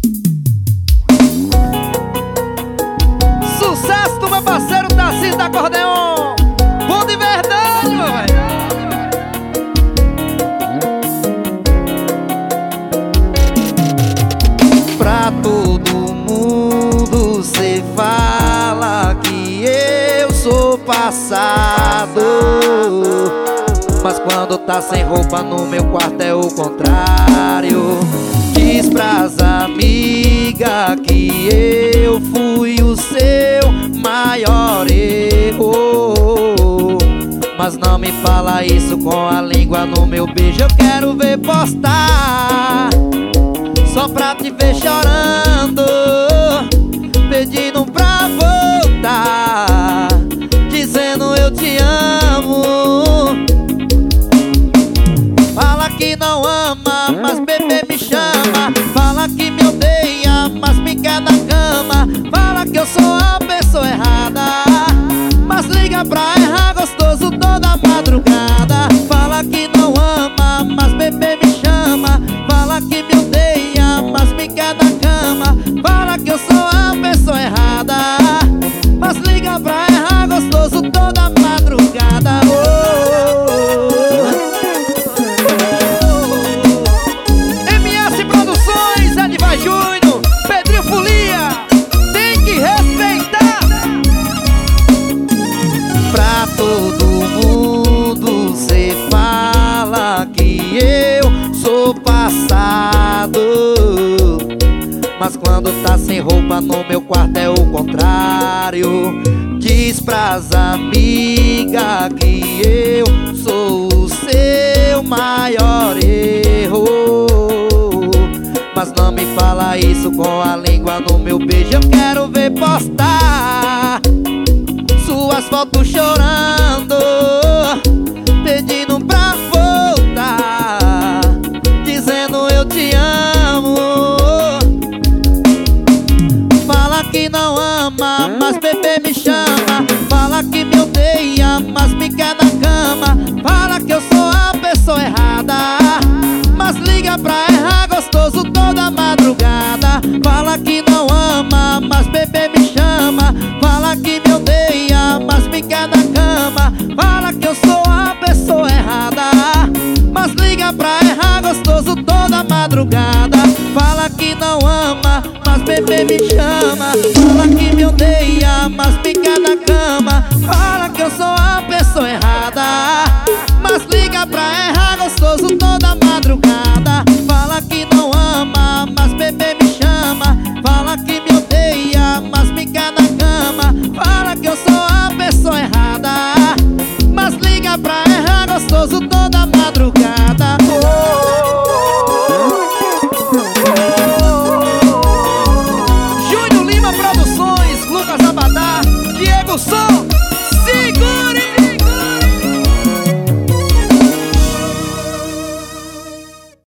Sucesso do meu parceiro Tarcísio da Acordeon. Bom de verdade, meu velho. Pra todo mundo cê fala que eu sou passado, mas quando tá sem roupa no meu quarto é o contrário. Diz pras amigas que eu fui o seu maior erro, mas não me fala isso com a língua no meu beijo. Eu quero ver postar só pra te ver chorando, pedindo pra voltar, dizendo eu te amo. Fala que não ama, mas bebê me chama. Fala que me odeia, mas me quer na cama. Fala que eu sou a pessoa errada, mas liga pra errar gostoso toda madrugada. Fala que não ama, mas bebê me chama. Fala que me odeia, mas me quer na cama. Fala que eu sou a pessoa errada, mas liga pra errar gostoso toda madrugada. MS Produções, Edivar Júnior, Pedrinho Folia, tem que respeitar. Pra todo mundo cê fala que eu sou passado, mas quando tá sem roupa no meu quarto é o contrário. Diz pras amigas que eu sou o seu maior erro, mas não me fala isso com a língua no meu beijo. Eu quero ver postar suas fotos chorando, pedindo pra voltar, dizendo eu te amo. Fala que não ama, mas bebê me chama. Fala que me odeia, mas me quer na cama. Fala que eu sou a pessoa errada, mas liga pra errar gostoso toda madrugada. Fala que não ama, mas bebê me chama. Fala que me odeia, mas me quer na cama. Fala que eu sou a pessoa errada, mas liga pra errar gostoso toda madrugada. Fala que não ama, mas bebê me chama. Fala que me odeia, mas me quer na cama. Fala que eu sou a pessoa errada,